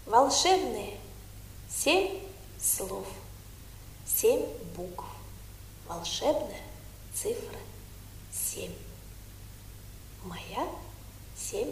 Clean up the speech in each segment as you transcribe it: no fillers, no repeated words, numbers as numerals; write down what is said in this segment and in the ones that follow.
Волшебные 7 слов, 7 букв. Волшебная цифра 7. Моя семья.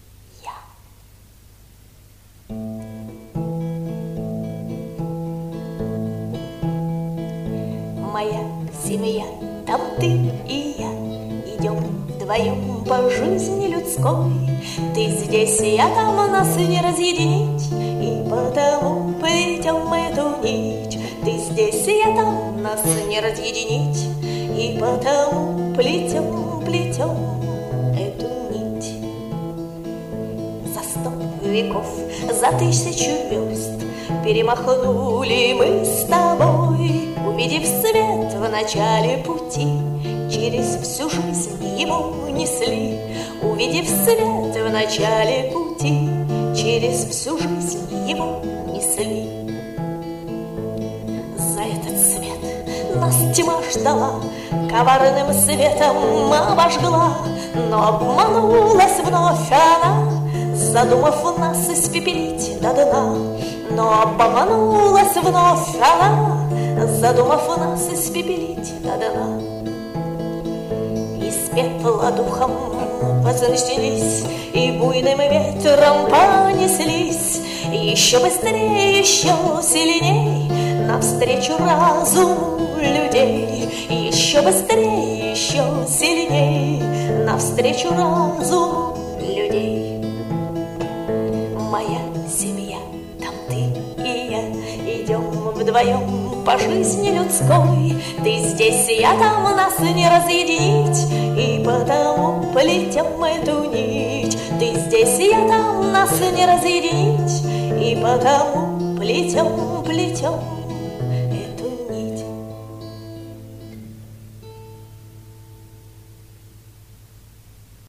Моя семья, там ты и я, идем вдвоем по жизни людской. Ты здесь, я там, нас не разъединить, и потому плетем эту нить. Ты здесь, я там, нас не разъединить, и потому плетем эту нить. За 100 веков, за 1000 верст перемахнули мы с тобой, увидев свет в начале пути, через всю жизнь его несли. Увидев свет в начале пути, через всю жизнь его несли. За этот свет нас тьма ждала, коварным светом обожгла, но обманулась вновь она, задумав нас испепелить до дна. Но обманулась вновь она, задумав нас испепелить до дна. Из пепла духом вознеслись и буйным ветром понеслись, еще быстрее, еще сильней навстречу разуму людей. Еще быстрее, еще сильней навстречу разуму людей. Моя семья, там ты и я, идем вдвоем по жизни людской. Ты здесь, я там, нас не разъединить, и потому плетем эту нить. Ты здесь, я там, нас не разъединить, и потому плетем